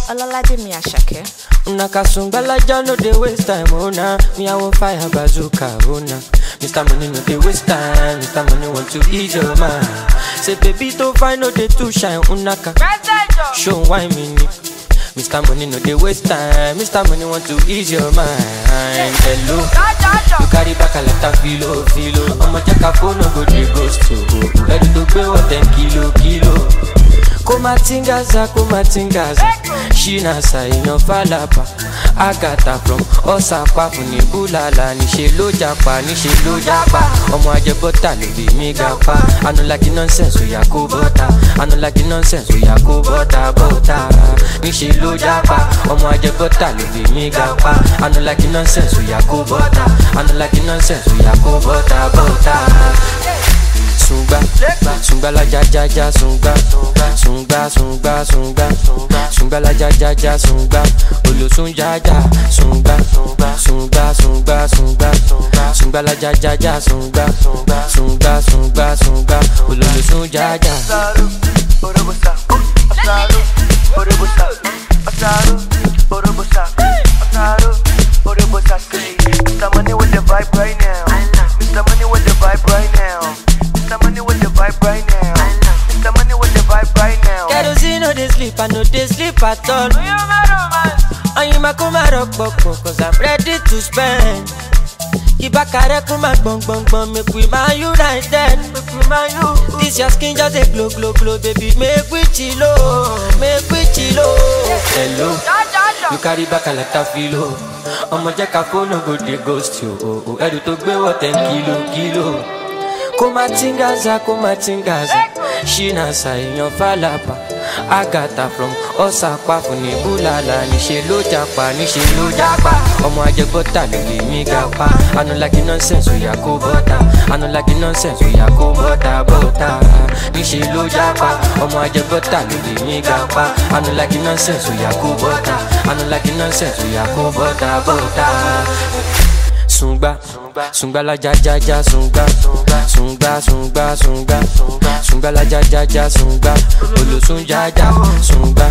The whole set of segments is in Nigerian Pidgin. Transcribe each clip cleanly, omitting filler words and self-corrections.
Olalaje mi Ashake. Unakasungbala no dey waste time, oh nah. Me I want fire bazooka, oh nah. Mr. Money no dey waste time, Mr. Money want to ease your mind. Say baby to find no dey too shine, unaka. Show why me ni. Mr. Money no dey waste time, Mr. Money want to ease your mind. Hello, you carry back a lot of filo. I'ma check a phone no go dey ghost to. Ready to pay what 10 kilo. Kumatingaza, Shina ino falapa. Agata from Osapa funi bulala. Nishe lo japa. Omo ajebota lo bi mi gapa. I no like the nonsense we yakubota. Bota. Nishe lo japa. Omo ajebota lo bi mi gapa. I no like the nonsense we yakubota. Bota. Sunga la ja sunga la ja sunga olosun jaja sunga la ja sunga olosun jaja. Mr. Money with the vibe right now. Mr. Money with the vibe right now. Mr. Money with the vibe right now. Mr. Money with the vibe right now. Kerosene no dey sleep, I no dey sleep at all. Oyinma kuma rock poko, cause I'm ready to spend. Ibakare kuma gbong, make we man united. This your skin just a glow, baby, make we chillo. Hello, you carry back a lot of filo. I'ma check a phone no go dey ghost you. Ready to pay what 10 kilo. Kumatingaza, Shina ino falapa. Agata from Osapa funi bulala. Nishe lo japa. Omo ajebota lo bi mi gapa. I no like the nonsense we yakubota. Bota. Nishe lo japa. Omo ajebota lo bi mi gapa. I no like the nonsense we yakubota. Bota. Sunga la ja sunga la ja sunga olosun jaja sunga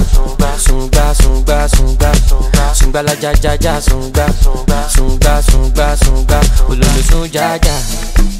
la ja sunga olosun jaja.